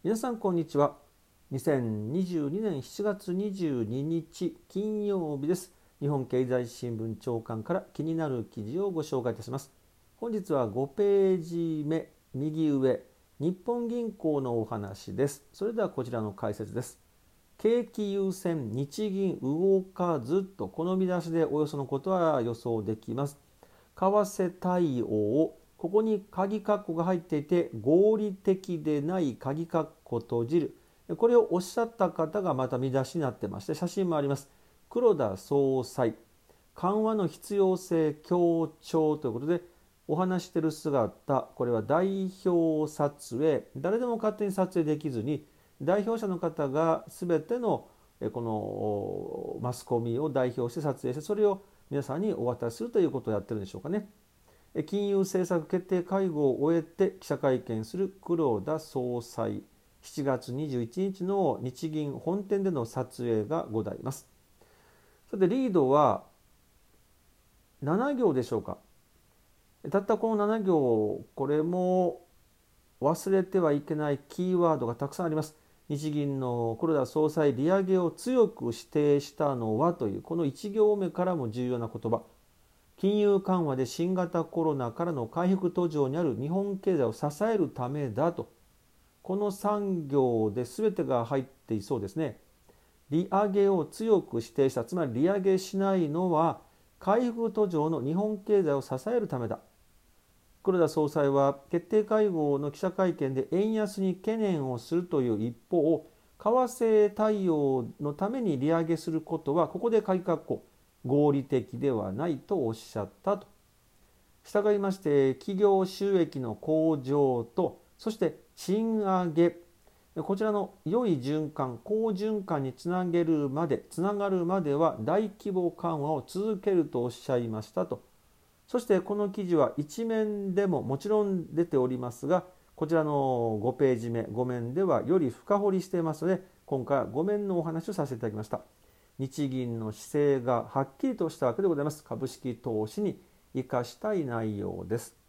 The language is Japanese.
皆さんこんにちは。2022年7月22日金曜日です。日本経済新聞長官から気になる記事をご紹介いたします。本日は5ページ目右上、日本銀行のお話です。それではこちらの解説です。景気優先、日銀動かずと、この見出しでおよそのことは予想できます。為替対応、ここに鍵括弧が入っていて、合理的でない鍵括弧閉じる。これをおっしゃった方がまた見出しになってまして、写真もあります。黒田総裁、緩和の必要性強調ということで、お話している姿、これは代表撮影、誰でも勝手に撮影できずに、代表者の方が全てのこのマスコミを代表して撮影して、それを皆さんにお渡しするということをやってるんでしょうかね。金融政策決定会合を終えて記者会見する黒田総裁、7月21日の日銀本店での撮影がございます。さてリードは7行でしょうか。たったこの7行、これも忘れてはいけないキーワードがたくさんあります。日銀の黒田総裁、利上げを強く指定したのはという、この1行目からも重要な言葉。金融緩和で新型コロナからの回復途上にある日本経済を支えるためだと、この3行で全てが入っていそうですね。利上げを強く指定した、つまり利上げしないのは回復途上の日本経済を支えるためだ。黒田総裁は決定会合の記者会見で円安に懸念をするという一方、為替対応のために利上げすることはここで鍵括弧合理的ではないとおっしゃったと。従いまして企業収益の向上と、そして賃上げ、こちらの良い循環、好循環につながるまでは大規模緩和を続けるとおっしゃいましたと。そしてこの記事は一面でももちろん出ておりますが、こちらの5ページ目、5面ではより深掘りしていますので、今回は5面のお話をさせていただきました。日銀の姿勢がはっきりとしたわけでございます。株式投資に生かしたい内容です。